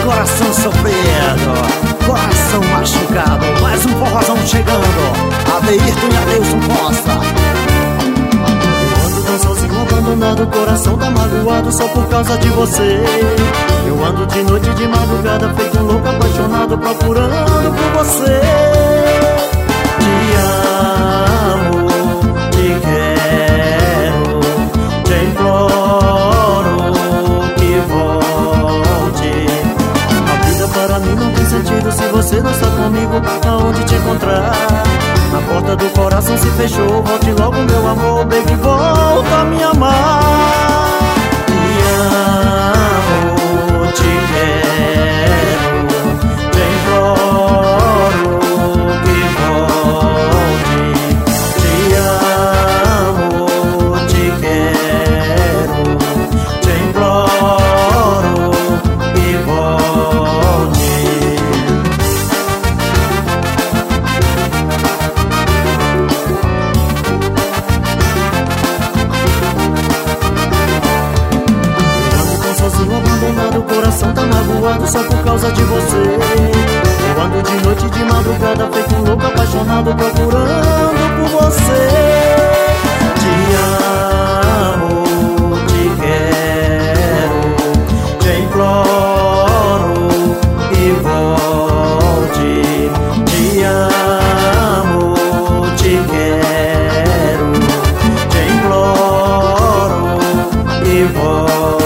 coração sofrido, coração machucado. Mais um forrozão chegando, Adeirton e Adeilson Costa. Eu ando tão sozinho, abandonado, coração tá magoado só por causa de você. Eu ando de noite e de madrugada, feito um louco apaixonado, procurando por você. Te amo, te quero, te imploro que volte. A vida para mim não tem sentido se você não está comigo. Aonde te encontrar? A porta do coração se fechou. Volte logo, meu amor, baby, volta a me amar. Te amo, te quero, te imploro que volte. Te amo, te quero, te imploro que volte. Abandonado, o coração tá magoado só por causa de você. Eu ando de noite e de madrugada, feito um louco apaixonado, procurando por você. Te amo, te quero, te imploro e volte. Te amo, te quero, te imploro e volte.